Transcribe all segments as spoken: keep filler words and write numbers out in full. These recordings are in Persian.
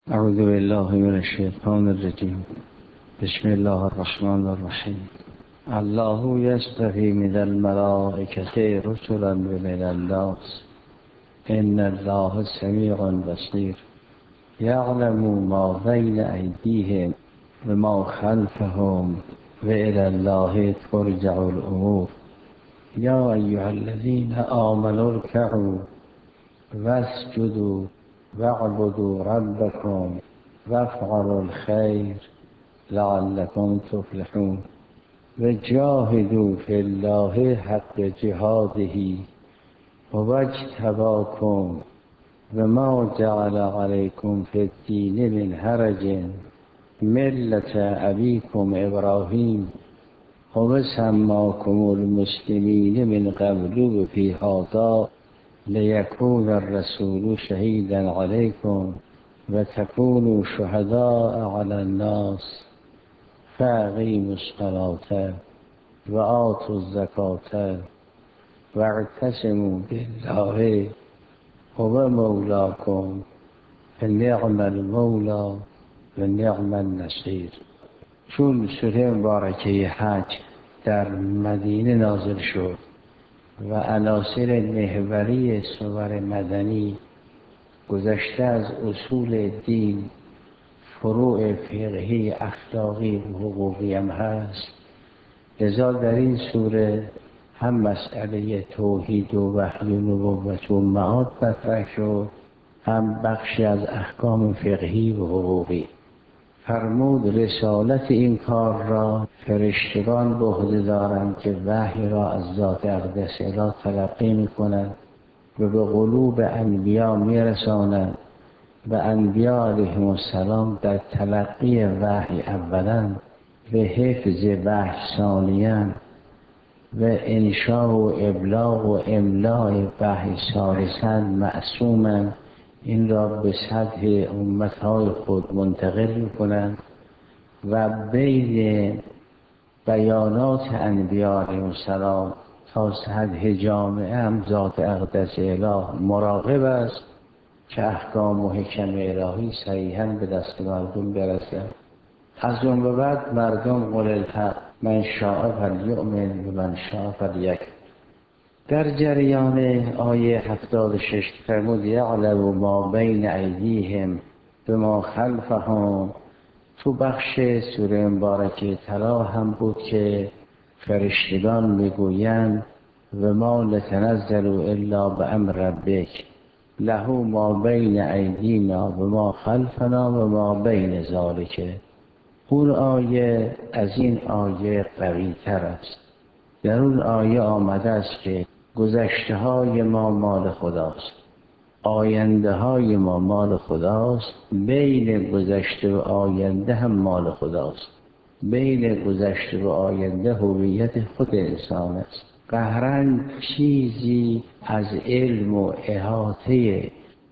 اعوذ بالله من الشیطان الرجیم. بسم الله الرحمن الرحیم. الله یصطفی من الملائکة رسلا و من الناس ان الله سمیع بصیر یعلم ما بین ایدیهم و ما خلفهم و الی الله ترجع الامور. یا ایها الذین آمنوا ارکعوا واسجدوا واعبدوا ربکم وافعلوا الخیر لعلکم تفلحون. و جاهدوا فی الله حق جهاده و اجتباکم و ما جعل علیکم فی الدین من حرج ملة ابیکم ابراهیم و سماکم المسلمین من قبل و فی هذا لیکون الرسول شهیدا علیکم و تکونوا شهداء علی الناس فاقیموا الصلاة و آتوا الزکاة و اعتصموا بالله هو مولاکم فنعم المولا و نعم النصیر. چون سوره مبارکه حج در مدینه نازل شد و عناصر محوری سور مدنی گذشته از اصول دین، فروع فقهی، اخلاقی و حقوقی هم هست، لذا در این سوره هم مسئله توحید و وحی و نبوت و معاد مطرح شد، هم بخشی از احکام فقهی و حقوقی. فرمود رسالت این کار را فرشتگان به عهده دارند که وحی را از ذات اقدس الی تلقی می‌کنند و به قلوب انبیا میرسانند و انبیا علیهم السلام در تلقی وحی اولا و حفظ وحی ثانیا و انشاء و ابلاغ و املاء وحی ثالثا معصومند. این را به سطح امتهای خود منتقل می‌کنند و بین بیانات انبیا علیهم السلام تا سطح جامعه هم ذات اقدس اله مراقب است که احکام و حکم الهی صحیحاً به دست مردم برسد. از اون به بعد مردم قل الحق من شاء فلیؤمن و من شاء فلیکفر. در جریان آیه هفتاد و شش فرمود یعلم ما بین ایدیهم و ما خلفهم. تو بخش سوره مبارکه طلا هم بود که فرشتگان میگویند و ما نتنزل الا بامر ربک له ما بین ایدینا و ما خلفنا و ما بین ذالک. اون آیه از این آیه قوی تر است. در اون آیه آمده است که گذشته های ما مال خداست، آینده های ما مال خداست، بین گذشته و آینده هم مال خداست. بین گذشته و آینده هویت خود انسان است. قهرن چیزی از علم و احاطه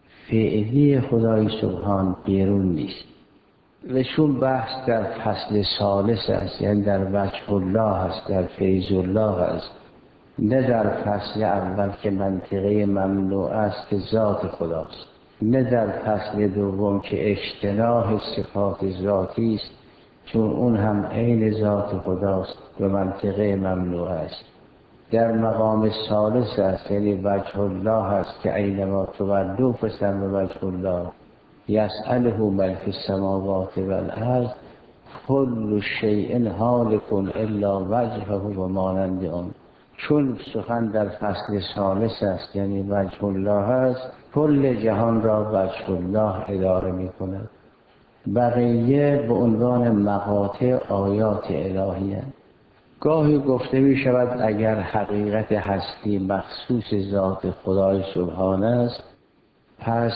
فعلی خدای سبحان بیرون نیست. و چون بحث در فصل ثالث است، یعنی در وجه الله است، در فیض الله است، نه در فصل اول که منطقه ممنوع است که ذات خداست، نه در فصل دوم که اجتناح صفات ذاتی است چون اون هم عین ذات خداست و منطقه ممنوع است. در مقام ثالث است، یعنی وجه الله است که اینما تولوا فثم وجه الله یسأله من فی السماوات والارض کل شیء هالک الا وجهه و مانند آن. چون سخن در فصل ثالث است، یعنی وجه الله است، کل جهان را وجه الله اداره می کند. بقیه به عنوان مقاطع آیات الهی هست. گاهی گفته می شود اگر حقیقت هستی مخصوص ذات خدای سبحانه است، پس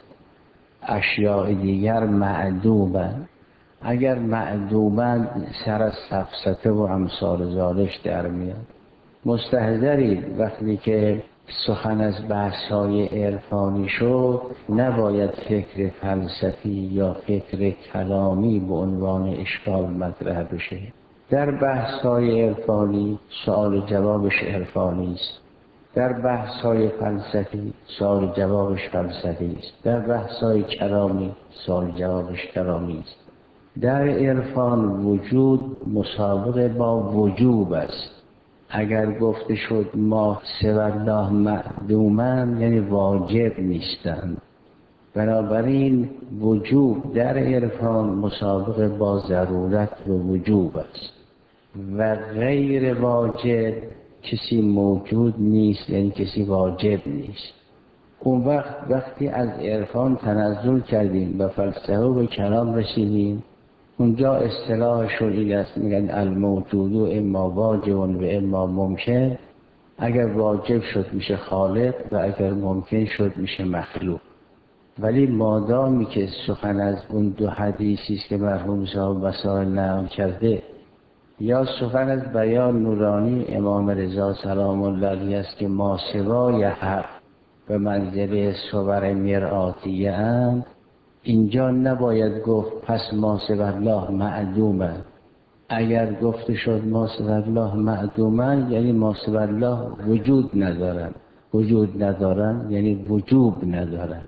اشیاء دیگر معدومند. اگر معدومند سر از سفسطه و امثال ذالک در میاد. مستحضرید وقتی که سخن از بحث‌های عرفانی شد نباید فکر فلسفی یا فکر کلامی به عنوان اشکال مطرح بشه. در بحث‌های عرفانی سوال و جوابش عرفانی است. در بحث‌های فلسفی سوال جوابش فلسفی است، در بحث‌های کلامی سوال جوابش کلامی است. در عرفان وجود مسابقه با وجوب است. اگر گفته شد ما سوی الله معدومند یعنی واجب نیستند. بنابراین وجوب در عرفان مسابقه با ضرورت و وجوب است و غیر واجب کسی موجود نیست، یعنی کسی واجب نیست. اون وقت وقتی از عرفان تنزل کردیم و فلسفه و کلام رسیدیم، اونجا اصطلاحشون این است، میگن الموجود اما واجب و اما ممکن. اگر واجب شد میشه خالق و اگر ممکن شد میشه مخلوق. ولی مادامی که سخن از اون دو حدیثی است که مرحوم صاحب وسائل نقل کرده یا سخن از بیان نورانی امام رضا سلام الله علیه است که ما سوای حق به منزله صور مرآتیه اند، اینجا نباید گفت پس ما سوی الله معدومند. اگر گفته شد ما سوی الله معدومند یعنی ما سوی الله وجود ندارند. وجود ندارند یعنی وجوب ندارند.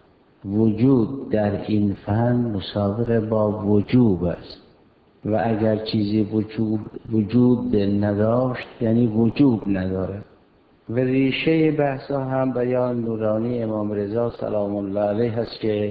وجود در این فن مسابقه با وجوب است و اگر چیزی وجود وجود نداشت یعنی وجوب نداره. و ریشه بحثا هم بیان نورانی امام رضا سلام الله علیه هست که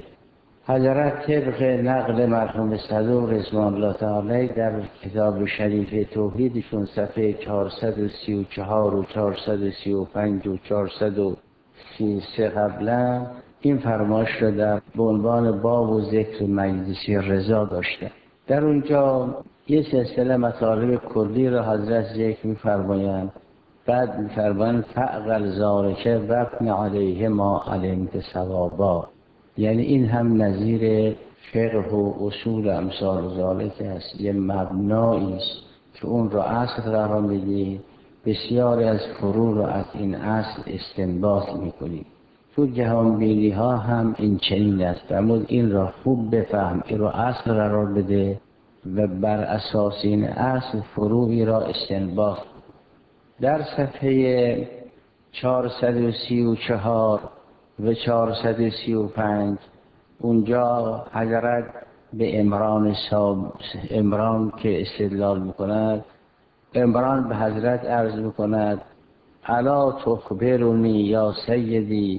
حضرت طبق نقل مرحوم صدوق رضوان الله تعالی در کتاب شریف توحیدشون صفحه چهارصد و سی و چهار و چهارصد و سی و پنج و چهارصد و سی و سه قبلا این فرمایش را در به عنوان باب و ذکر مجلسی رضا داشته. در اونجا یه سلسله مطالب کلی را حضرت ذکر می‌فرمایند، بعد می‌فرمایند فعقل ذالک وابن علیه ما علمت ثوابا، یعنی این هم نظیر فقه و اصول امثال ذالک است، یه مبنایی است که اون را اصل قرار میدید. بسیاری از فروع را از این اصل استنباط می‌کنید. تو جهان بینی ها هم این چنین است، فرمود این را خوب بفهم، این را اصل قرار بده و بر اساس این اصل فروعی را استنباط. در صفحه چهارصد و سی و چهار و چهارصد و سی و پنج اونجا حضرت به عمران صاحب عمران که استدلال میکند، عمران به حضرت عرض میکند الا تخبرنی یا سیدی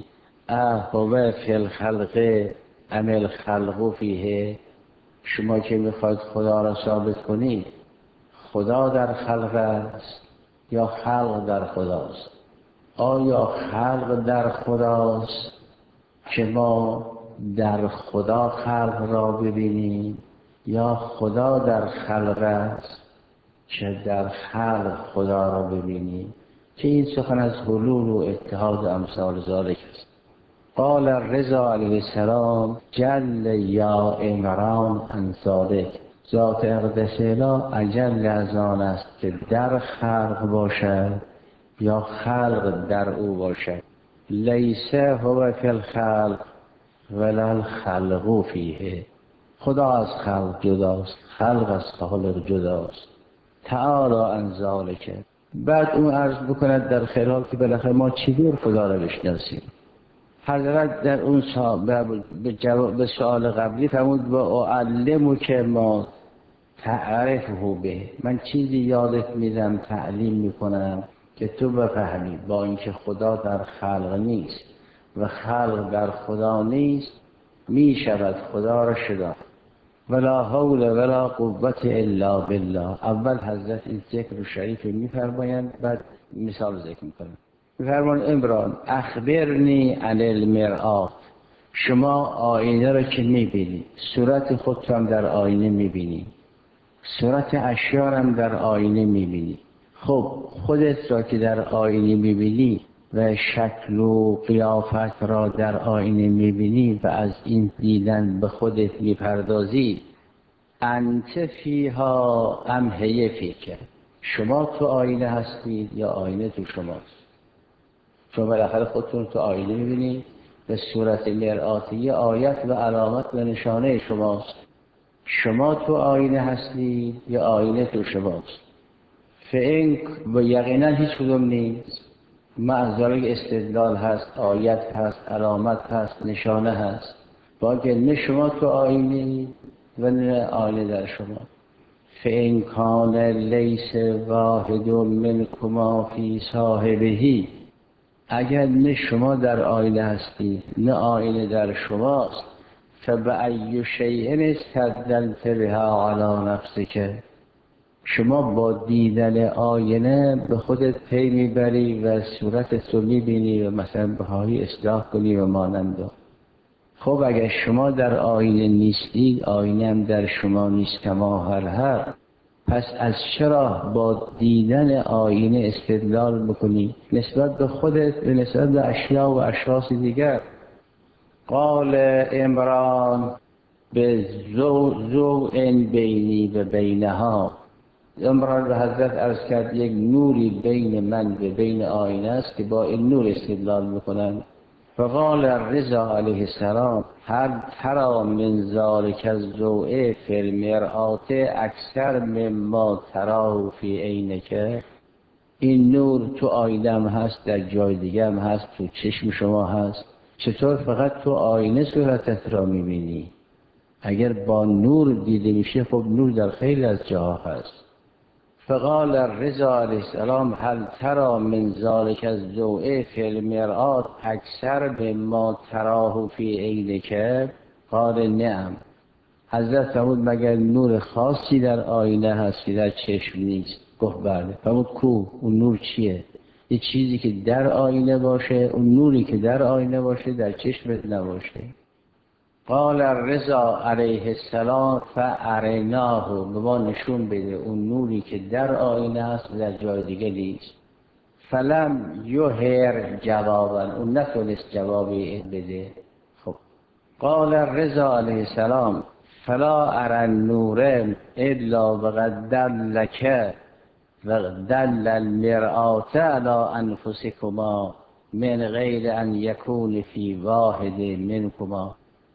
اهو فی الخلق ام الخلق فیه، شما که میخواید خدا را ثابت کنید خدا در خلق است یا خلق در خداست؟ آیا خلق در خداست که ما در خدا خلق را ببینیم یا خدا در خلق است که در خلق خدا را ببینیم؟ که این سخن از حلول و اتحاد امثال ذالک است. قال الرضا علیه السلام جل یا عمران عن ذالک، ذات اقدس اله اجل از آن است که در خلق باشد یا خلق در او باشد. لیس هو فی الخلق ولا الخلق فیه، خدا از خلق جداست، خلق از خالق جداست. تعالی عن ذالک. بعد اون عرض بکند در خلال که بالاخره ما چجور خدا را بشناسیم. حضرت در اون به جواب به سوال قبلی فرمود و اعلمو که ما تعرفه به، من چیزی یادت میدم تعلیم میکنم که تو بفهمی. با اینکه خدا در خلق نیست و خلق در خدا نیست میشود خدا را شناخت. ولا حول ولا قوت الا بالله. اول حضرت این ذکر شریف میفرمایند، بعد مثال ذکر میکنند. میفرمایند عمران اخبرنی عن المرآة، شما آینه را که میبینی، صورت خودت هم در آینه میبینی، صورت اشیاء هم در آینه میبینی. خب خودت را که در آینه میبینی و شکل و قیافت را در آینه میبینی و از این دیدن به خودت میپردازی، انت فیها ام هی فیک، شما تو آینه هستید یا آینه تو شماست؟ شما بالاخره خودتون تو آینه میبینید و صورت مرآتی آیت و علامت و نشانه شماست. شما تو آینه هستید یا آینه تو شماست؟ فإن و یقینا هیچ کدوم نیست. معذالک استدلال هست، آیت هست، علامت هست، نشانه هست. با که نه شما تو آینه و نه آینه در شما. فإن کان لیس واحد منکما فی صاحبه، اگر نه شما در آینه هستید نه آینه در شماست، فبأی شیء استدللت بها علی نفسک، شما با دیدن آینه به خودت پی میبری و صورتت رو میبینی و مثلا بخواهی اصلاح کنی و مانند. خب اگر شما در آینه نیستید، آینه هم در شما نیست کما هر هر، پس از چرا با دیدن آینه استدلال بکنی نسبت به خودت و نسبت به اشیاء و اشخاص دیگر؟ قال عمران به ضوء بینی و بینها، عمران به حضرت عرض کرد یک نوری بین من و بین آینه است که با این نور استدلال میکنن. فقال رضا علیه السلام هل ترى من ذلک الضوء فی المرآة اکثر مما تراه فی عینک، این نور تو آینه هم هست، در جای دیگه هم هست، تو چشم شما هست، چطور فقط تو آینه صورتت را میبینی؟ اگر با نور دیده میشه خب نور در خیلی از جاها هست. فقال رضا علیه السلام هل ترى من ذلک الضوء فی المرآة اکثر مما تراه فی عینک؟ قال نعم. حضرت فرمود مگر نور خاصی در آینه هست که در چشم نیست؟ گفت بله. فرمود کو؟ اون نور چیه؟ یه چیزی که در آینه باشه، اون نوری که در آینه باشه در چشمت نباشه. قال رضا علیه السلام فاریناه، به ما نشون بده اون نوری که در آینه هست و در جای دیگه نیست. فلم یهر جوابا، اون نتونست جوابی بده. خب قال رضا علیه السلام فلا ارى النور الا وقد دلک و دل المرآة علی انفسکما من غیر ان یکون فی واحد منکما،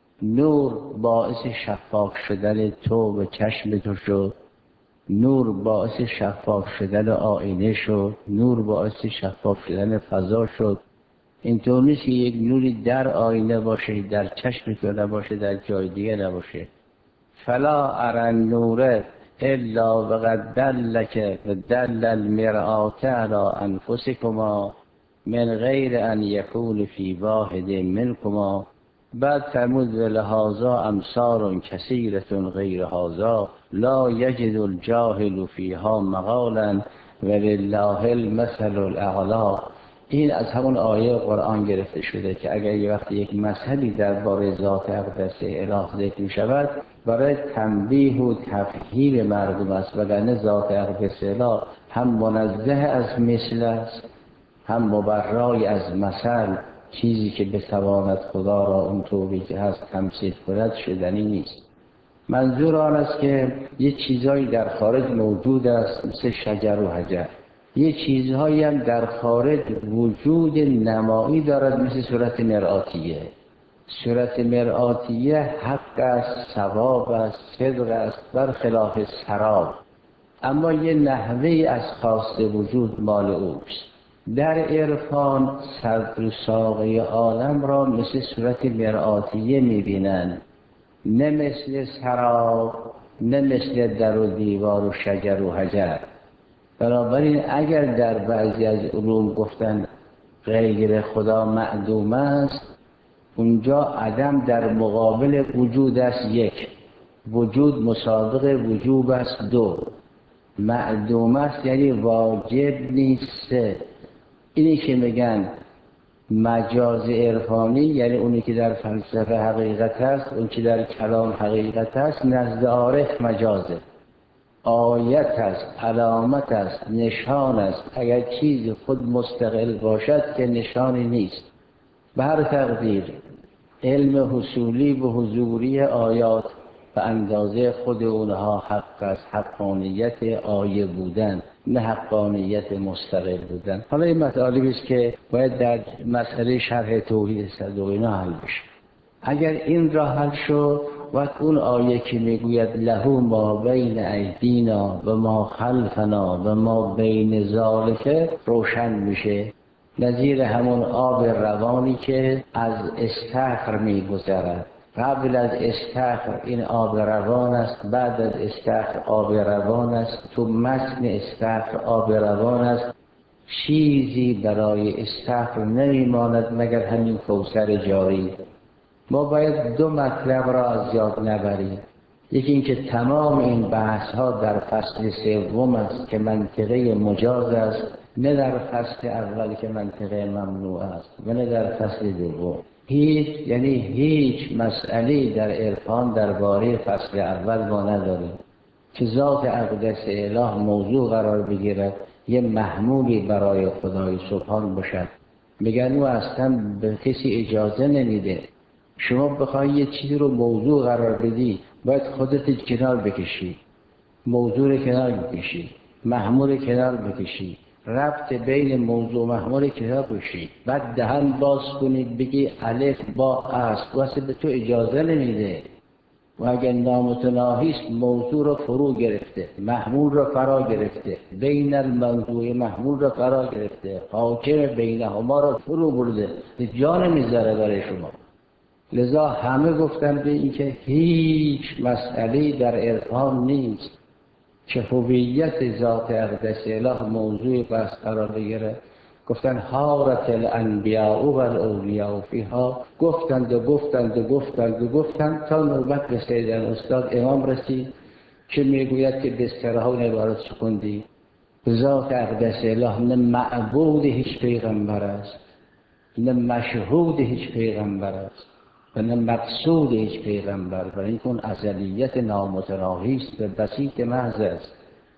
نور باعث شفاف شدن تو و چشم تو شد، نور باعث شفاف شدن آینه شد، نور باعث شفاف شدن فضا شد. اینطور نیست که یک نوری در آینه باشه، در چشم تو نباشه، در جای دیگه نباشه. فلا ارى النور الا وقد دلک و دل المرآة علی انفسکما من غیر ان یکون فی واحد منکما. بعد فرمود و لهذا امثال کثیرة غیر هذا لا یجد الجاهل فیها مقالا ولله المثل الاعلی. این از همون آیه قرآن گرفته شده که اگر یه وقت یک مسئله درباره ذات اقدس اله ذکر می شود برای تنبیه و تفهیم مردم است، وگرنه ذات اقدس اله هم منزه از مثل است هم مبرای از مثل، چیزی که بتواند خدا را اونطوری که هست تمثیل کند شدنی نیست. منظور آن است که یه چیزایی در خارج موجود است مثل شجر و حجر، یه چیزهایی هم در خارج وجود نمایی دارد مثل صورت مرآتیه. صورت مرآتیه حق است، ثواب است، صدق است، برخلاف سراب، اما یه نحوه از خاص وجود مال اوست. در عرفان صدر و ساقه عالم را مثل صورت مرآتیه میبینند، نه مثل سراب، نه مثل در و دیوار و شجر و حجر. بنابراین اگر در بعضی از علوم گفتن غیر خدا معدوم است، اونجا عدم در مقابل وجود است یک، وجود مسابق وجوب است دو، معدوم است یعنی واجب نیست سه. اینی که میگن مجاز عرفانی یعنی اونی که در فلسفه حقیقت است، اون که در کلام حقیقت است، نزد عارف مجازه، آیت است، علامت است، نشان است. اگر چیزی خود مستقل باشد که نشانی نیست. به هر تقدیر علم حصولی به حضوری آیات به اندازه خود اونها حق است، حقانیت آیه بودن نه حقانیت مستقل بودن. حالا این مطالبی است که باید در مسئله شرح توحید صدق اینا حل بشه. اگر این را حل شد وقت اون آیه که میگوید له ما بین ایدینا و ما خلفنا و ما بین ذالک روشن میشه. نظیر همون آب روانی که از استخر می‌گذرد. قبل از استخر این آب روان است، بعد از استخر آب روان است، تو متن استخر آب روان است. چیزی برای استخر نمیماند مگر همین کوثر جاری. ما باید دو مطلب را از یاد نبریم. یکی اینکه تمام این بحث ها در فصل سوم است که منطقه مجاز است، نه در فصل اول که منطقه ممنوع است و نه در فصل دوم. هیچ یعنی هیچ مسئله در عرفان درباره فصل اول ما نداریم که ذات اقدس اله موضوع قرار بگیرد، یه محمولی برای خدای سبحان باشد. میگن او اصلا به کسی اجازه نمیده. شما بخوای یه چیزی رو موضوع قرار بدی باید خودت کنار بکشی، موضوع رو کنار بکشی، محمول کنار بکشی، ربط بین موضوع و محمول کنار بکشی، بعد دهن باز کنی بگی الف با است. واسه به تو اجازه نمیده. و اگر نامتناهی است موضوع رو فرو گرفته، محمول رو فرا گرفته، بین الموضوع محمول رو فرا گرفته، حاکم بینهما رو فرو برده، جان میذاره برای شما. لذا همه گفتن به این که هیچ مسئله در عرفان نیست که هویت ذات اقدس اله موضوع بحث قرار بگیره. گفتن حارت الانبیاء و الاولیاء فیها، گفتند و گفتند و گفتند و گفتند تا نوبت به سیدن استاد امام رسید که میگوید که بسترها نبارد سکندی. ذات اقدس اله نه معبود هیچ پیغمبر است، نه مشهود هیچ پیغمبر است و نه مقصود هیچ پیغمبر، و این کن ازلیت نامتناهی است و بسیط محض است.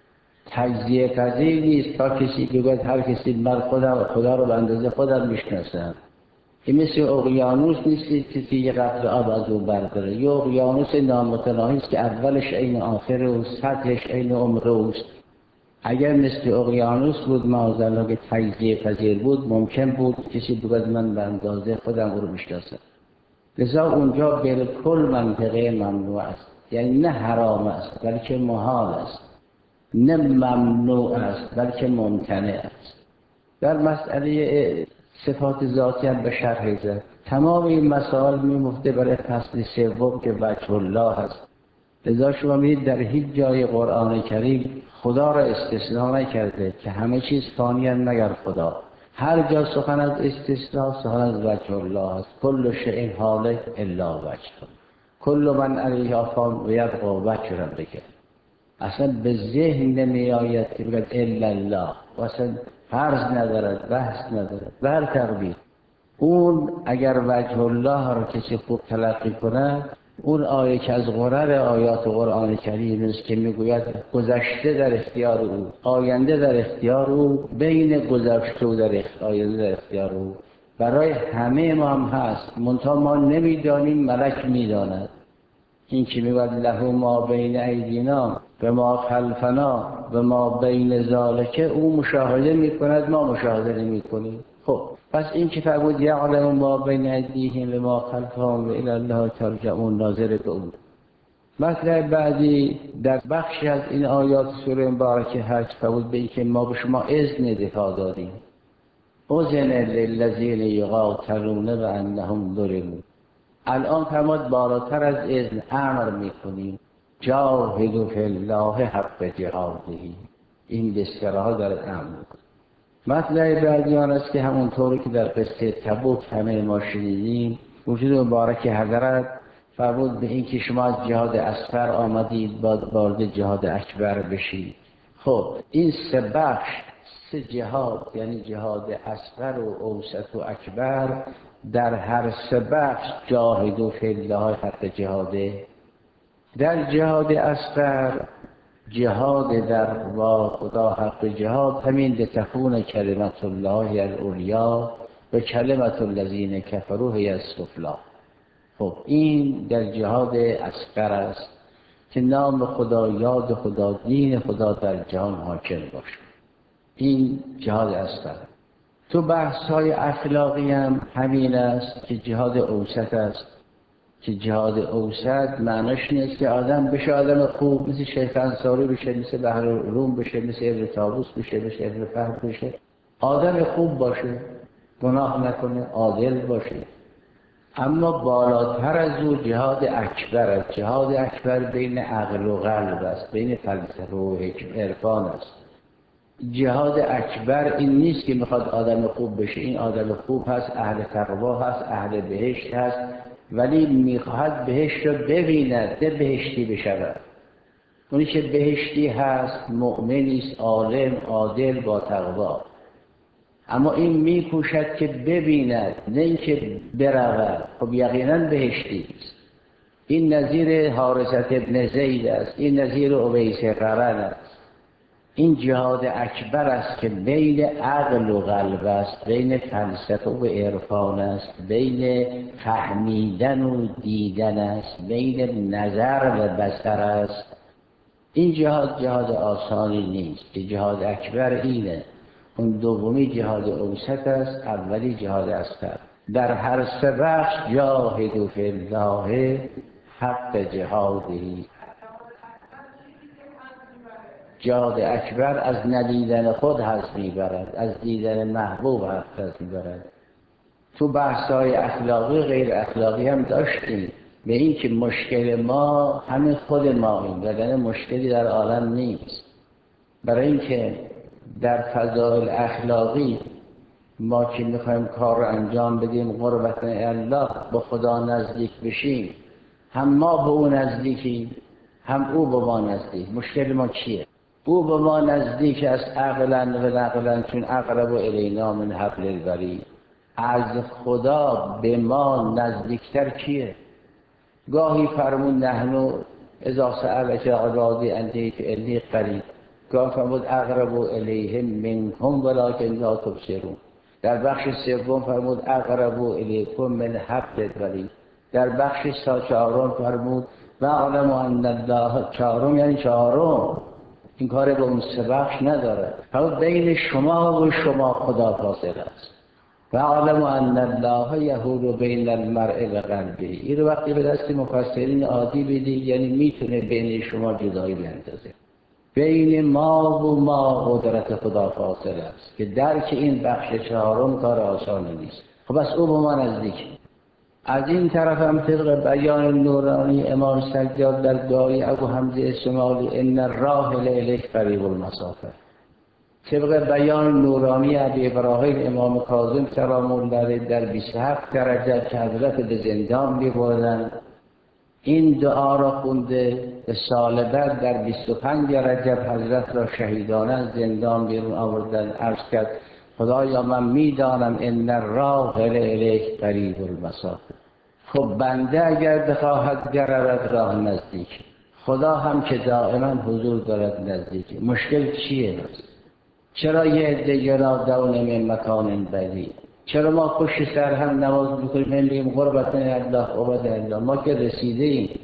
تجزیه پذیر نیست تا کسی بگوید هر کسی من خودم خدا رو به اندازه خودم میشناسم. این مثل اقیانوس نیست که یه قطره آب از اون برداره. یه اقیانوس نامتناهی است که اولش عین آخر و سطحش عین عمر اوست. اگر مثل اقیانوس بود معاذالله که تجزیه پذیر بود، ممکن بود کسی بگوید من به اندازه خودم او رو میشناسم. لذا اونجا بالکل منطقه ممنوع است، یعنی نه حرام است بلکه محال است، نه ممنوع است بلکه ممتنع است. در مسئله صفات ذاتی هم به شرح زد. تمام این مسائل میمفته برای فصل سوم که وجه الله است. لذا شما میدید در هیچ جای قرآن کریم خدا را استثناء نکرده که همه چیز فانی مگر خدا. هر جا سخن از استثناء سخن از وجه الله است. کل شیء هالک الا وجهه، کل من علیها فان و یبقی وجه ربک. اصلا به ذهن نمی آید که بگد الا الله، و اصلا فرض ندارد، بحث ندارد. بر تقدیر اون اگر وجه الله را کسی خوب تلقی کند، اون آیه که از غرر آیات قرآن کریم است که میگوید گذشته در اختیار او، آینده در اختیار او، بین گذشته و در آینده در اختیار او، برای همه ما هم هست، منتها ما نمیدانیم، ملک میداند. این که میگوید له ما بین ایدینا و ما خلفنا و ما بین ذالکه، او مشاهده میکند، ما مشاهده نمیکنیم. خب پس این که فرمود یعلم ما بین ایدیهم و ما خلفهم و الی الله ترجعون، ناظر به اون. مطلب بعدی در بخشی از این آیات سوره مبارکه حج فرمود به این که ما به شما اذن دفاع دادیم. اذن للذین یقاتلون بانهم ظلموا. الان فرمود بالاتر از اذن امر میکنیم، جاهدوا فی الله حق جهاده. این بسیارها در امر. مطلب بعدی آن است که همونطوری که در قصه تبوک همه ما شنیدیم، وجود مبارک حضرت فرمود به این که شما از جهاد اصغر آمدید باید وارد جهاد اکبر بشید. خب این سه بخش، سه جهاد، یعنی جهاد اصغر و اوسط و اکبر، در هر سه بخش جاهدوا فی الله حق جهاده. در جهاد اصغر جهاد در با خدا حق جهاد همین لتکون کلمت الله العلیا و کلمت الذین کفروا هی السفلی. خب این در جهاد اصغر است که نام خدا، یاد خدا، دین خدا در جهان حاکم باشه. این جهاد اصغر. تو بحث های اخلاقی هم همین است که جهاد اوسط است، که جهاد اوسط معناش نیست که آدم بشه آدم خوب، مثل شیخ انصاری بشه، مثل بحر روم بشه، مثل ابن طاووس بشه، مثل ابن فهد بشه، آدم خوب باشه. گناه نکنه، عادل باشه. اما بالاتر از او جهاد اکبر است. جهاد اکبر بین عقل و قلب است، بین فلسفه و عرفان است. جهاد اکبر این نیست که میخواد آدم خوب بشه. این آدم خوب هست، اهل تقوا هست، اهل بهشت هست، ولی میخواهد بهشت رو ببیند، نه بهشتی بشود. اونی که بهشتی هست مؤمنی است، عالم، عادل، با تقوا. اما این میکوشد که ببیند، نه اینکه برود. خب یقینا بهشتی است. این نظیر حارثة ابن زید است، این نظیر اویس قرن است. این جهاد اکبر است که بین عقل و قلب است، بین فلسفه و عرفان است، بین فهمیدن و دیدن است، بین نظر و بصر است. این جهاد جهاد آسانی نیست. که جهاد اکبر اینه. اون دومی جهاد اوسط است، اولی جهاد اصغر. در هر سه بخش جاهدوا فی الله حق جهادی. جهاد اکبر از ندیدن خود حظ میبرد، از دیدن محبوب حظ میبرد. تو بحث‌های اخلاقی غیر اخلاقی هم داشتیم، به این که مشکل ما همین خود ماییم، وگرنه مشکلی در عالم نیست. برای اینکه در فضایل اخلاقی ما که میخوایم کار رو انجام بدیم قربت الله، با خدا نزدیک بشیم، هم ما به او نزدیکیم، هم او به ما نزدیک. مشکل ما چیه؟ او به ما نزدیک از عقلا و نقلا، چون اقرب الینا من حبل الورید. از خدا به ما نزدیکتر کیه؟ گاهی فرمود نحنو اذا سألک عبادی انی فانی قریب، گاه فرمود اقرب الیهم منکم ولکن لا تبصرون. در بخش سوم فرمود اقرب الیکم من حبل الورید. در بخش چهارم فرمود و اعلم ان الله، چهارم یعنی چهارم، این کار به اون سه بخش نداره. فرمود بین شما و شما خدا فاصله است. و اعلم ان الله یحول بین المرء و قلبه. این رو وقتی به دست مفسرین عادی بدی، یعنی میتونه بین شما جدایی بیندازه. بین ما و ما قدرت خدا فاصله است که درک این بخش چهارم کار آسانی نیست. خب بس او به ما نزدیک. از این طرف هم طبق بیان نورانی امام سجاد در دعای ابو حمزه اسماعیلی ان الراحل الیک قریب المسافه، طبق بیان نورانی ابی ابراهیم امام کاظم سلام الله علیه در بیست و هفت درجه که حضرت به زندان می‌بردند، این دعا را خونده. به سال بعد در بیست و پنج رجب حضرت را شهیدانه از زندان بیرون آوردند. عرض کرد خدایا من میدانم ان الراحل الیک قریب المسافه. خب بنده اگر بخواهد برود راه نزدیک، خدا هم که دائما حضور دارد نزدیک. مشکل چیه؟ چرا یه عده ینادون من مکان بعید؟ چرا ما پشت سر هم نماز میکنیم میگیم قربت الله عباد الله؟ ما که رسیدیم.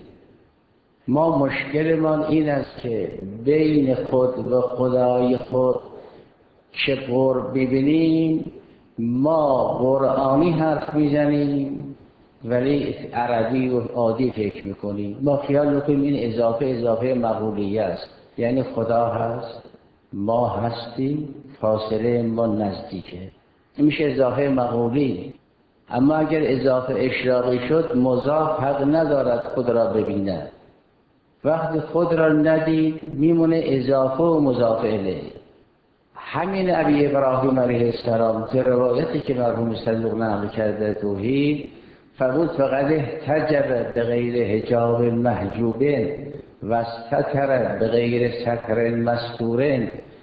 ما مشکلمان این است که بین خود و خدای خود چه قرب ببینیم. ما قرآنی حرف میزنیم ولی عربی و عادی فکر میکنیم. ما خیال میکنیم این اضافه اضافه مقولیه است، یعنی خدا هست، ما هستیم، فاصله ما نزدیکه. این میشه اضافه مقولی. اما اگر اضافه اشراقی شد، مضاف حق ندارد خود را ببیند. وقتی خود را ندید میمونه اضافه و مضاف الیه. همین ابی ابراهیم علیه السلام در روایتی که مرحوم صدوق نقل کرده توحید فرمود فقط احتجب بغیر حجاب محجوب و استتر بغیر ستر مستور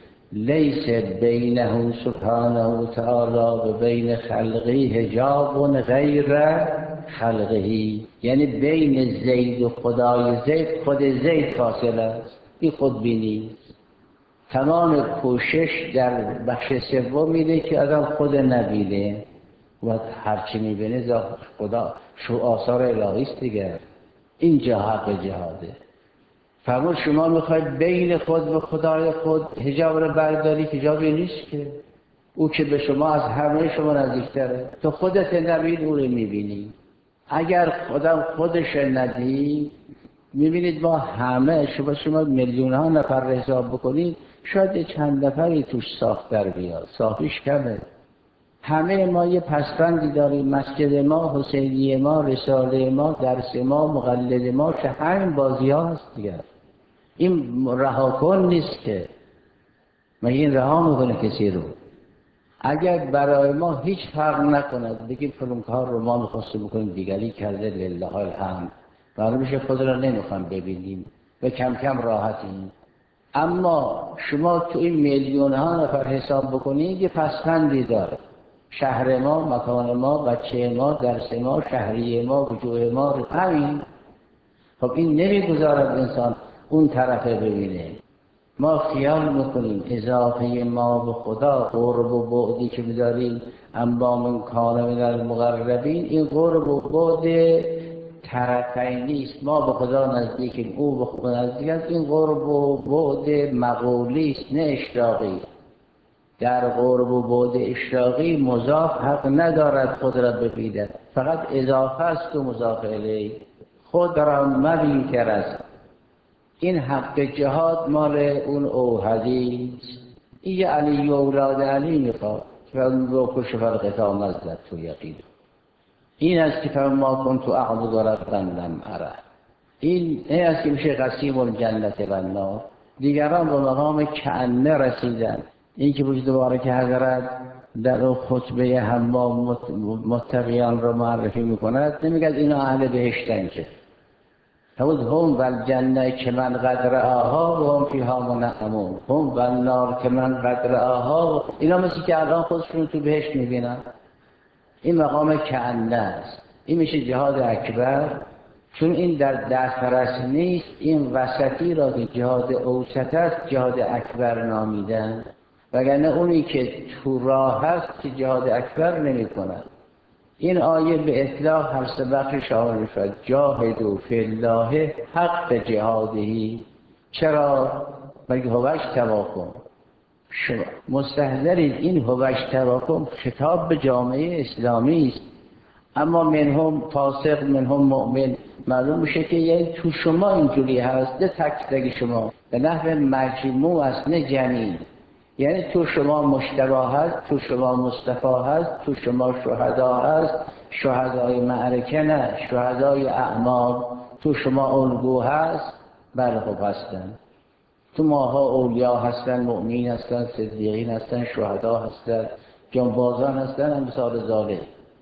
لیس بینه سبحانه و تعالی و بین خلقی حجاب غیر خلقه. یعنی بین زید و خدای زید خود زید فاصله است. این خودبینی. تمام کوشش در بخش سوم میده که آدم خود نبینه و هرچی میبینه خدا شو آثار الهی است دیگر. اینجا حق جهاده. فرمود شما میخواید بین خود و خدای خود حجاب رو برداری، حجابی نیست که. او که به شما از همه شما نزدیکتره. تو خودت نبینی او رو میبینی. اگر خودم خودش ندید، میبینید ما همه شما شما میلیون ها نفر رو حساب بکنید، شاید چند نفری توش ساختر بیاد، صافیش کمه. همه ما یه پسفندی داریم، مسجد ما، حسینیه ما، رساله ما، درس ما، مقلد ما، که همین بازی ها هست دیگه. این رها کن نیست که، مگه این رها میکنه کسی رو؟ اگر برای ما هیچ فرق نکند بگیم فلان کار رو ما میخواستیم بکنیم دیگری کرده لله الحمد، معلوم میشه خود را نمیخوام ببینیم و کم کم راحتیم. اما شما تو این میلیون ها نفر حساب بکنید یه پسفندی داره، شهر ما، مکان ما، بچه ما، درس ما، شهریه ما، وجوه ما، همین. خب این نمیگذارد انسان اون طرف ببینه. ما خیال میکنیم اضافه ما به خدا، قرب و بعدی که بداریم، اما من کان من المقربین، این قرب و بعد طرفینی است. ما به خدا نزدیکیم، او به خدا نزدیک است. این قرب و بعد مقولی است نه اشراقی. در قرب و بعد اشراقی مضاف حق ندارد خود را ببیند، فقط اضافه است و مضاف الیه. خود را مبین که است. این حق جهاد مال اون اوحدی است. این علی و اولاد علی میخواد که اون رو کش فرقتا نزد تو یقین. این است که فما کنت اعبد ربا لم اره. این این است که میشه قسیم الجنت و النار. دیگران به مقام کأنه رسیدن. این که بود دوباره که حضرت در اون خطبه حمام متقیان رو معرفی میکند، نمیگه اینا اهل بهشتن، که همون هم و الجنه که من قدر آها و هم فیها منعمون، هم و النار که من قدر آها. اینا مثل که الان خودشون تو بهشت میبینن. این مقام کأنه است. این میشه جهاد اکبر، چون این در دسترس نیست. این وسطی را که جهاد اوسط است جهاد اکبر نامیدن، وگرنه اونی که تو راه هست که جهاد اکبر نمی کند. این آیه به اطلاق هر سه بخش شامل شد. جاهدوا فی الله حق جهادهی. چرا؟ بلکه هوش تواکم. شما مستحضرید این هوش تواکم خطاب به جامعه اسلامی است، اما منهم فاسق منهم مؤمن. معلوم میشه که یعنی تو شما اینجوری هست، نه تک تک شما، به نحو مجموع است نه جمعی. یعنی تو شما مجتبی هست، تو شما مصطفی هست، تو شما شهدا هست، شهدای معرکه نه، شهدای اعمال. تو شما الگو هست، بله خب هستن. تو ماها اولیا هستن، مؤمنین هستن، صدیقین هستن، شهدا هستن، جانبازان هستن، امثال ذالک.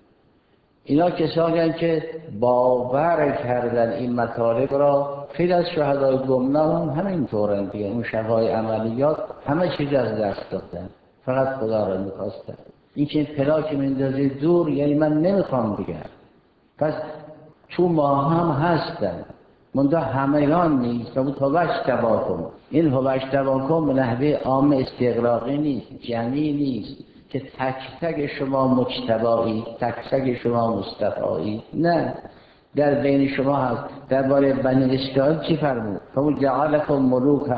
اینا کسانی هستند که باور کردن این مطالب را. خیلی از شهدای گمنام هم همینطورن دیگه. اون شبهای عملیات همه چیز از دست دادن، فقط خدا را میخواستن. این که پلا که میندازی دور، یعنی من نمیخوام بگم. پس تو ما هم هستن، منتها همگان نیست. و هوش تواکم، این هوش تواکم به نحوه عام استغراقی نیست، جمعی نیست که تک تک شما مجتبایی، تک تک شما مصطفایی. نه، در بین شما هست. درباره بنی اسرائیل چی فرمود؟ فرمود جعلکم ملوکا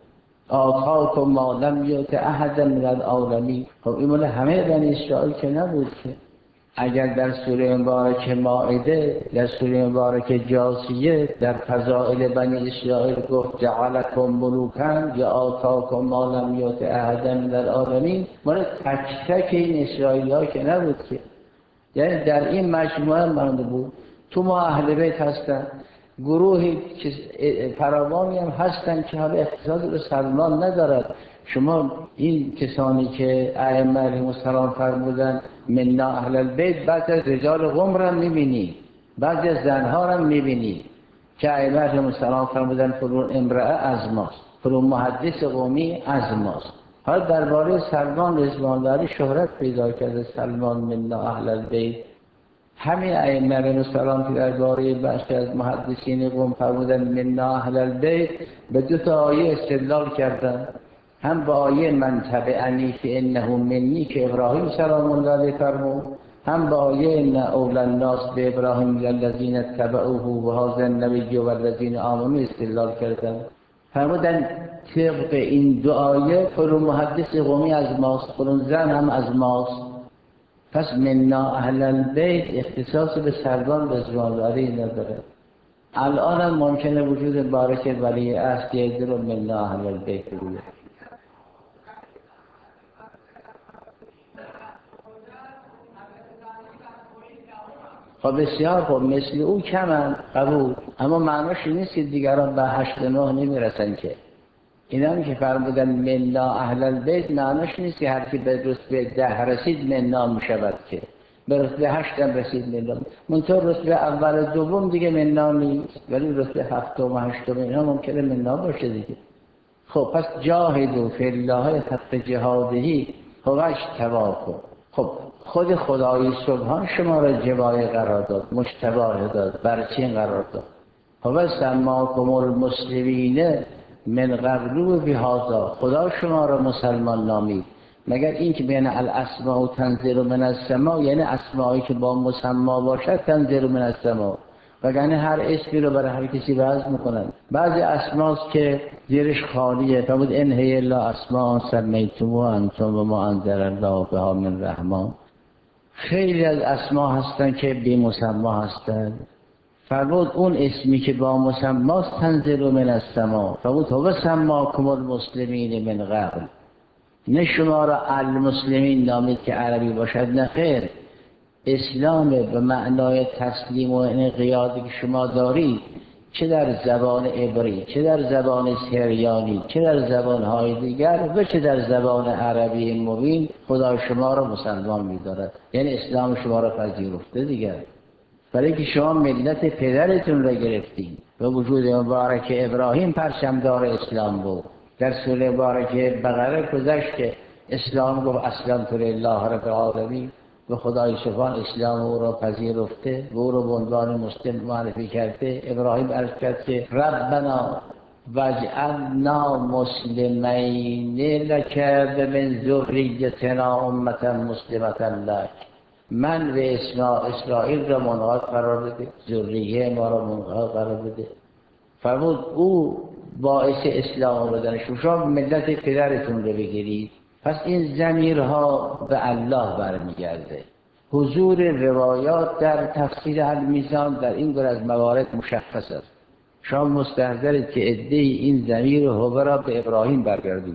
آتاکم ما لم یؤت احدا من العالمین. خب این مال همه بنی اسرائیل که نبود که. اگر در سوره مبارک مائده، در سوره مبارک جاثیه، در فضائل بنی اسرائیل گفت جعلکم ملوکا یا آتاکم ما لم یؤت احدا من العالمین، مال تک تک این اسرائیلی ها که نبود که. یعنی در این مجموعه مانده بود. تو ما اهل بیت هستن، گروهی که فراوانی هم هستن که حالا اختصاص به سلمان ندارد. شما این کسانی که ائمه علیهم السلام فرمودن منا اهل البیت، بعضی از رجال قم را میبینید، بعضی از زنها را میبینید که ائمه علیهم السلام فرمودن فلان امرأه از ماست، فلان محدث قومی از ماست. حالا درباره سلمان رضوان الله علیه شهرت پیدا کرده، سلمان منا اهل البیت. همین ائمه علیهم السلام که درباره بخشی از محدثین قوم فرمودن منا اهل البیت، به دو تا آیه استدلال کردن. هم با آیه من تبعنی فانه منی که ابراهیم سلام الله علیه فرمود، هم با آیه ان اول الناس به ابراهیم الذین اتبعوه و هذا النبی و الذین آمنوا استدلال کردن. فرمودن طبق این دو آیه فلان محدث قومی از ماست، فلان زن هم از ماست. پس منا اهل البیت اختصاص به سردان رضوان الله علیه نداره. الان هم ممکنه وجود بارک ولی است یه در منا اهل البیت بگوید. خب بسیار خب، مثل او کمن، قبول، اما معناش این نیست که دیگران به هشت نه نمیرسن که. اینا که فرمودن منا اهل البیت معناش نیست که هر کی به رتبه ده رسید منا میشود که. به رتبه هشت هم رسید منا. منطور رتبه اول دوم دیگه منا نیست، ولی رتبه هفتم و هشتم اینا ممکنه منا باشه دیگه. خب پس جاهدوا فی الله حق جهاده هو اجتباکم. خب خود خدای سبحان شما را جوای قرار داد، مجتبی داد، برای چی قرار داد؟ هو سماکم المسلمین من قبل و بهذا، خدا شما را مسلمان نامید. مگر این که بین الاسماء و تنزل من السماء، یعنی اسمایی که با مسما باشد تنزل من السماء، وگرنه هر اسمی رو برای هر کسی وضع میکنن. بعضی اسماست که زیرش خالیه، فرمود ان هی الا اسماء سمیتموها انتم و ما انزل الله بها من رحمان. خیلی از اسما هستن که بی مسما هستن. فرمود اون اسمی که با مسماست تنزل من السماء، فرمود هو سماکم المسلمین من قبل، نه شما را المسلمین نامید که عربی باشد، نه خیر، اسلام به معنای تسلیم و انقیادی که شما دارید، چه در زبان عبری، چه در زبان سریانی، چه در زبانهای دیگر و چه در زبان عربی مبین، خدا شما را مسلمان می‌دارد، یعنی اسلام شما را پذیرفته دیگر. برای که شما ملت پدرتون را گرفتید و وجود مبارک ابراهیم پرچمدار اسلام بود. در سوره مبارکه بقره گذشت که اسلام گفت اسلمت لله رب العالمین، و خدای سبحان اسلام او را پذیرفته و او را به عنوان مسلم معرفی کرده. ابراهیم عرض کرد که ربنا واجعلنا مسلمین لک و من ذریتنا امة مسلمة لک، من و اسرائیل را منقاد قرار بده، ذریه ما را منقاد قرار بده. فرمود او باعث اسلام آمدن شما ملت پدرتون رو بگیرید. پس این ضمیرها به الله برمیگرده. حضور روایات در تفسیر المیزان در این گونه از موارد مشخص است. شما مستحضرید که عده‌ای این ضمیر هو را به ابراهیم برگردوندن.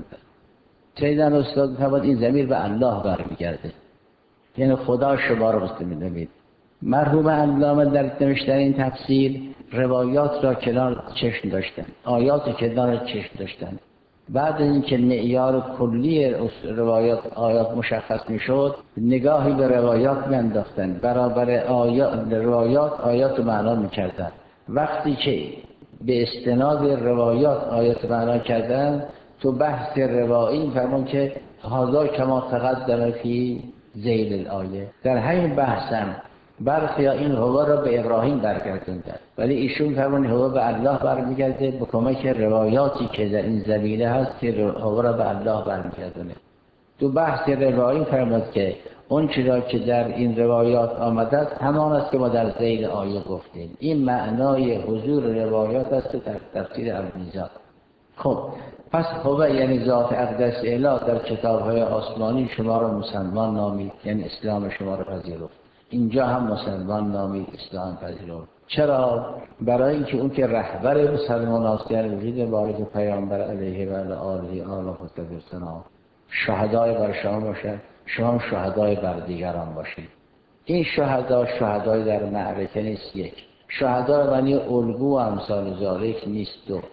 سیدن استاد فرمود این ضمیر به الله برمیگرده، یعنی خدا شما را مسلمان نامید. مرحوم علامه در نوشتن این تفسیر روایات را کنار چشم داشتن، آیات کنار چشم داشتن. بعد اینکه معیار کلی روایات آیات مشخص میشد، نگاهی به روایات میانداختن، برابر آیات روایات آیات معنا میکردن. وقتی که به استناد روایات آیات معنا کردن، تو بحث روایی فرمون که هذا کما تقدم فی ذیل الآیه، در همین بحثم برخی این هوا را به ابراهیم برگردوندن، ولی ایشون فرمون هوا به الله برمیگرده به کمک روایاتی که در این زمینه هست که هوا را به الله برمیگردونه. تو بحث روایی فرمود که اون چیزا که در این روایات آمده است همان است که ما در ذیل آیه گفتیم. این معنای حضور روایات است در تفسیر المیزان. خب پس هو یعنی ذات اقدس اله در کتاب‌های آسمانی شما را مسلمان نامید، یعنی اسلام شما را پذیرفت. اینجا هم مسلمان نامید، اسلام پذیرفت. چرا؟ برای اینکه اون که رهبر مسلمان است، یعنی وجود مبارک پیامبر علیه و آله آله و سلام، شهدای بر شما باشد، شما شهدای بر دیگران باشید. این شهدا شهدای در معرکه نیست، یک شهدا معنی الگو و امثال ذالک نیست. دو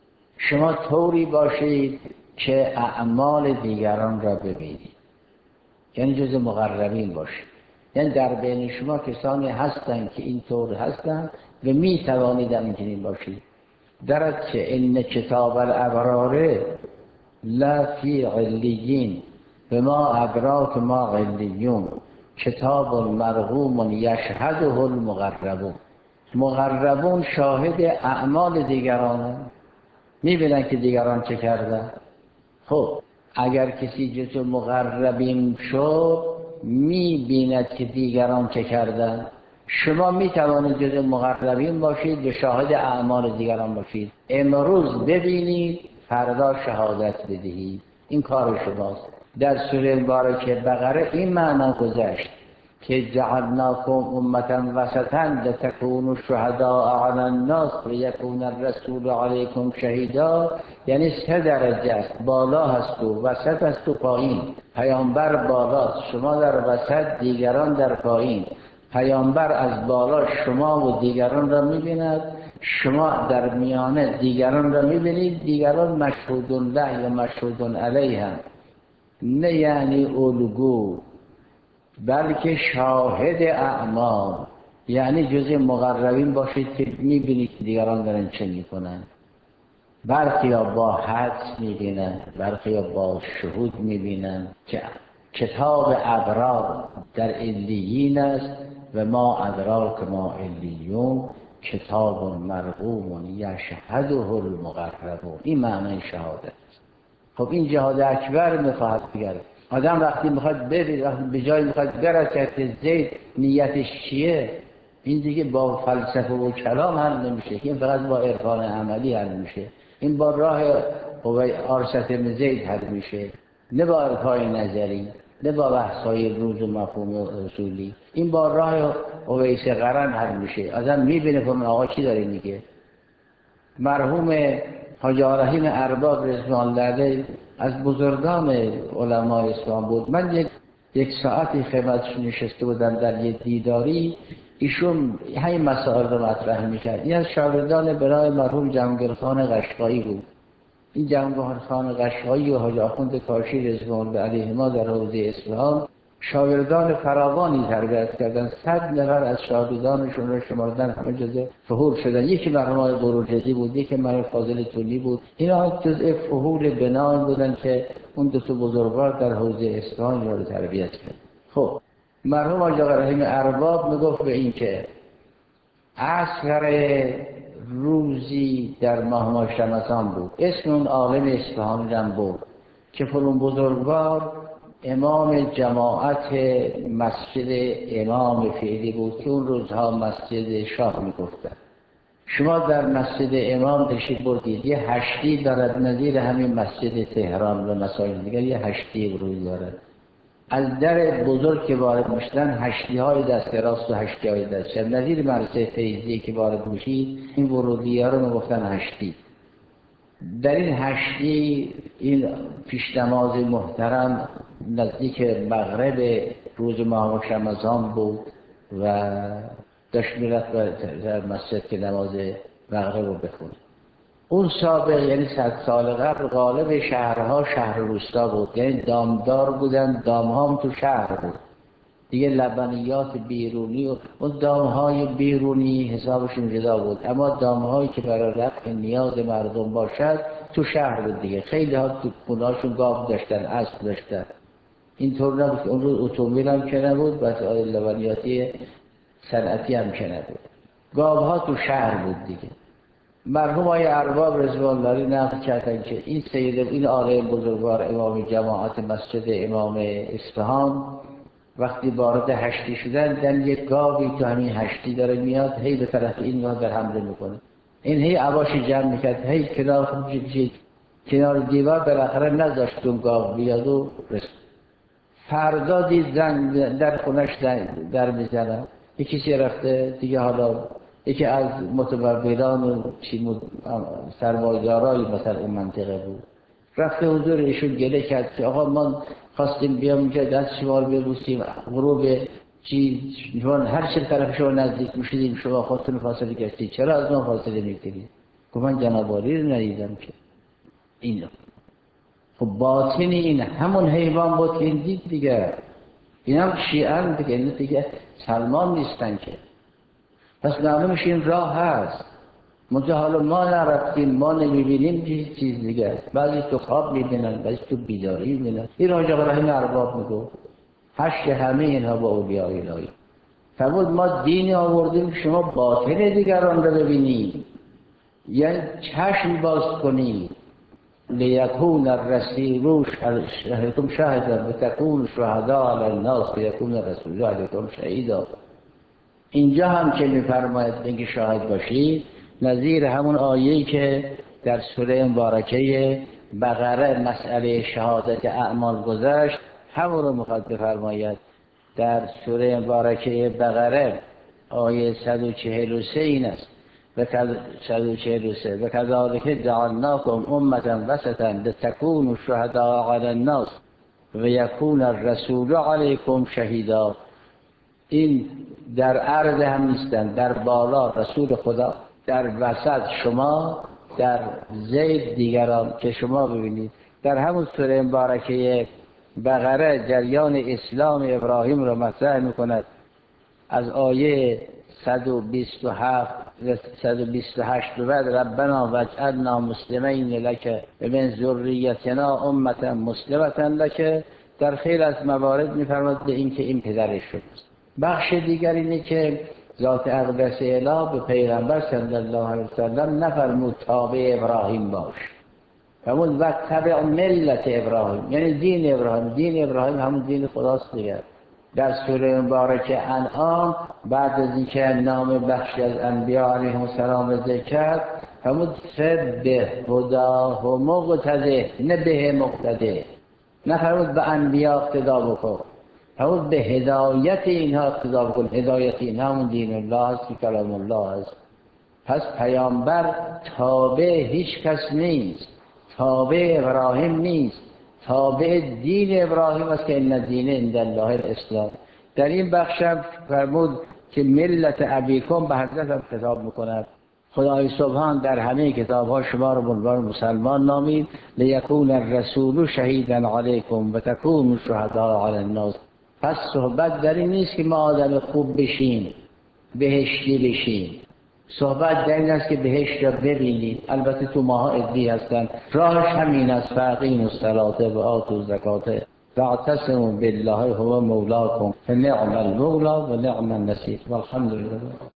شما طوری باشید که اعمال دیگران را ببینید، یعنی جز مقربین باشید، یعنی در بین شما کسانی هستند که این طور هستند و می توانید این باشید. درت که این کتاب الابرار لا فی علیین و ما ادراک ما علیون کتاب مرقوم یشهده المقربون. مقربون شاهد اعمال دیگران، میبینن که دیگران چه کردن. خب اگر کسی جزو مقربین شد میبیند که دیگران چه کردن. شما میتوانید جزو مقربین باشید و شاهد اعمال دیگران باشید. امروز ببینید فردا شهادت بدهید، این کار شماست. در سوره مبارکه بقره این معنا گذشت که جعلناکم امة وسطا لتکونوا شهداء علی الناس لیکون الرسول علیکم شهیدا، یعنی سه درجه است، بالا هست و وسط است و پایین. پیامبر بالاست، شما در وسط، دیگران در پایین. پیامبر از بالا شما و دیگران را می‌بیند، شما در میانه دیگران را می‌بینید، دیگران مشهود له یا مشهود علیه هم، نه یعنی الگو، بلکه شاهد اعمال، یعنی جزء مقربین باشید که می‌بینید که دیگران دارن چه می‌کنن. برخی ها با حدس می‌بینن، برخی ها با شهود می‌بینن که کتاب ابرار در علیین است و ما ادراک ما علیون کتاب مرقوم یشهده المقربون. این معنی شهادت. خب این جهاد اکبر میخواهد بگرد. آدم وقتی میخواد ببین، وقتی به جای میخواد برسد که زید نیتش چیه، این دیگه با فلسفه و کلام حل نمیشه، این فقط با عرفان عملی حل میشه. این با راه آرشت زید حل میشه، نه با عرفان نظری، نه با بحث‌های روز و مفهوم و اصولی. این با راه اویس قرن حل میشه. آدم میبینه که اون آقا چی داره میگه. مرحوم حاجی رحیم ارباب رضوان الله علیه از بزرگان علمای اسلام بود. من یک یک ساعتی خدمتش نشسته بودم در یک دیداری، ایشون همین مسائل رو مطرح میکرد. این از شاگردان برای مرحوم جمگرخان قشقایی بود. این جمگرخان قشقایی و حاجی آخوند کاشی رضوان الله علیهما در حوزه اصفهان شاگردان فراوانی تربیت کردن. صد نفر از شاگردانشون رو شمردن، همه جزء فحول شدن. یکی مرحوم آقای قروجدی بود، یکی مرحوم فاضل طولی بود. اینا جزء فحول بنای بودن که اون دو تا بزرگوار در حوزه اصفهان رو تربیت کرد. خب مرحوم حاجی رحیم ارباب میگفت به این که عصر روزی در ماه ماه رمضان بود، اسم اون عالم اصفهانی هم بود که فلان بزرگوار امام جماعت مسجد امام فعلی بود که اون روزها مسجد شاه میگفتن. شما در مسجد امام تشریف بردید، یه هشتی دارد نظیر همین مسجد تهران و مساجد دیگر، یه هشتی روی دارد. از در بزرگ که وارد میشدن هشتی های دست راست و هشتی های دست چپ، نظیر مدرسه فیضی که وارد میشید این ورودی ها رو میگفتن هشتی. در این هشتی این پیش نماز محترم نزدیک مغرب روز ماه رمضان بود و داشت میرفت در مسجد که نماز مغرب رو بخونه. اون سابق یعنی صد سال قبل غالب شهرها شهر روستا بود، یعنی دامدار بودن، دامها هم تو شهر بود دیگه. لبنیات بیرونی و اون دامهای بیرونی حسابشون جدا بود، اما دامهایی که برای رفع نیاز مردم باشد تو شهر بود دیگه. خیلی ها تو خونهاشون گاو داشتن، اسب داشتن. اینطور نبود. اون روز اتومبیل هم که نبود، بس لبنیاتی صنعتی هم که نبود. گاوها تو شهر بود دیگه. مرحوم های ارباب رضوان الله علیه نقل کردن که این سید این عالم بزرگوار امام جماعت مسجد امام اصفهان وقتی وارد هشتی شدن دیدن یک گاوی تو همین هشتی داره میاد، هی به طرف این گاو در حمله میکنه. این هی عباش جمع میکرد، هی کنار کنار دیوار بالاخره نذاشت اون گاو بیاد و رسید. فردا دید زن در خونش در میزنن، یکی کسی رفته دیگه، حالا یکی از متبربران و سرمایه‌دارای مثلا اون منطقه بود، رفته حضور ایشون گله کرد که آقا ما خواستیم بیام اینجا دست شما رو ببوسیم، غروب چیز جوان هر چه طرف شما نزدیک میشدیم شما خودتون فاصله گرفتید، چرا از ما فاصله میگیرید؟ گفت من جناب عالی رو ندیدم که. اینو خب باطن این همون حیوان بود که این دید دیگه. این هم شیعه دیگه، این دیگه سلمان نیستن که. پس معلومش این راه هست. منطقه حالا ما نرفتیم، ما نمیبینیم چیز چیز دیگه است. بعضی تو خواب میبینن، بعضی تو بیداری میبینن. این حاجی رحیم ارباب میگو حشر همه اینها با اولیاء الهی. فرمود ما دینی آوردیم شما باطن دیگران رو ببینید، یعنی چشم باز کنید. لیکون الرسول شهدکم شهدا و تکون شهدا علی الناس لیکون الرسول علیکم شهیدا. اینجا هم که میفرماید اینکه شاهد باشید نظیر همون آیه‌ای که در سوره مبارکه بقره مسئله شهادت اعمال گذشت، همون رو میخواد بفرماید در سوره مبارکه بقره آیه صد و چهل و سه این است و صد و چهل و سه و کذالک جعلناکم امة وسطا لتکونوا شهداء علی الناس و یکون الرسول علیکم شهیدا. این در عرض هم نیستند، در بالا رسول خدا، در وسط شما، در زید دیگران که شما ببینید. در همون سوره مبارکه بقره جریان اسلام ابراهیم را مطرح میکند. از آیه صد و بیست و هفت صد و بیست و هشت به بعد ربنا واجعلنا مسلمین لک و من ذریتنا امة مسلمة لک، در خیلی از موارد میفرماد به این که این پدرش شد. بخش دیگر اینه که ذات اقدس اله به پیغمبر صلی الله علیه وسلم نفرمود تابع ابراهیم باش، همون وقت تبع ملت ابراهیم، یعنی دین ابراهیم. دین ابراهیم همون دین خداست دیگر. در سوره مبارکه انعام بعد از اینکه نام بخشی از انبیا علیهم السلام ذکر کرد، همون به هداه و مقتده، نه به مقتده، نفرمود به انبیا اقتدا بکن، همون به هدایت اینها اقتدا بکن. هدایت اینها همون دین الله است که کلام الله است. پس پیامبر تابع هیچ کس نیست، تابع ابراهیم نیست، تابع دین ابراهیم است که ان دین عند الله الاسلام. در این بخش هم فرمود که ملت ابیکم به حضرت هم خطاب میکند. خدای سبحان در همه کتاب ها شما رو به عنوان مسلمان نامید، لیکون الرسول شهیدا علیکم و تکونوا شهداء علی الناس. پس صحبت در این نیست که ما آدم خوب بشیم، بهشتی بشیم. صحبت در این است که بهشت را ببینید. البته تو ماها ادعی هستند راهش همین است، فاقیموا الصلاة و آتوا الزکاة واعتصموا بالله هو مولاکم فنعم المولا و نعم النصیر. والحمد لله.